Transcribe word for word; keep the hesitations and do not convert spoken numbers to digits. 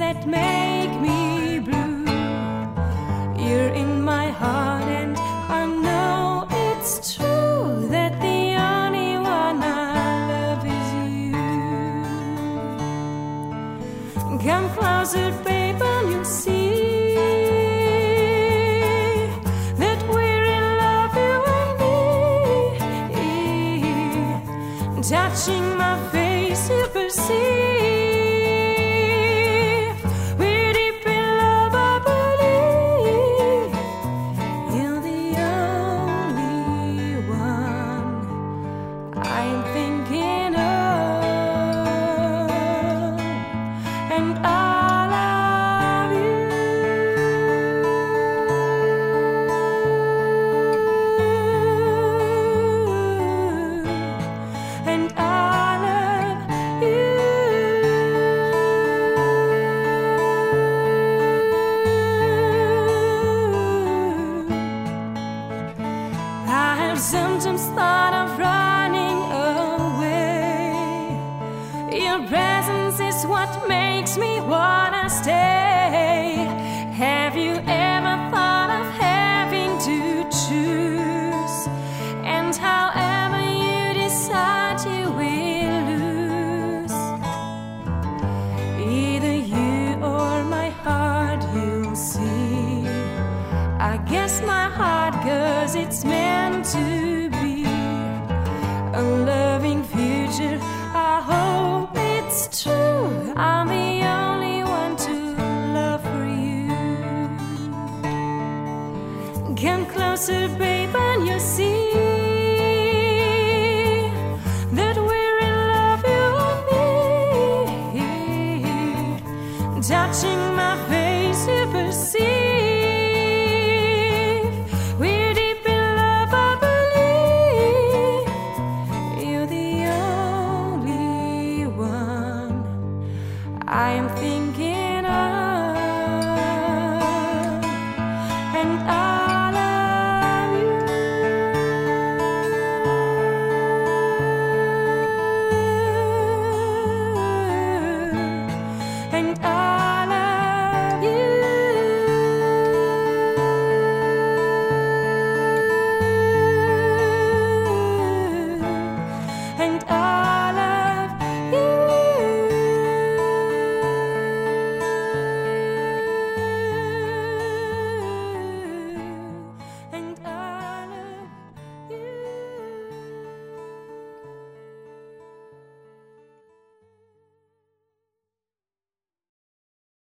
that make me blue. You're in my heart and I know it's true that the only one I love is you. Come closer, babe, and you'll see that we're in love, you and me. Touching my face, you perceive we're deep in love, I believe. You're the only one I'm thinking of, and I love you. And I love you. I have sometimes thought of running away. Your presence is what makes me wanna stay. Have you ever thought of having to choose? And however you decide, you will lose. Either you or my heart, you'll see. I guess my heart, 'cause it's meant to be a loving future. I hope it's true. I'm the only one to love for you. Come closer, babe, and you'll see that we're in love, you and me. Touching my face, you perceive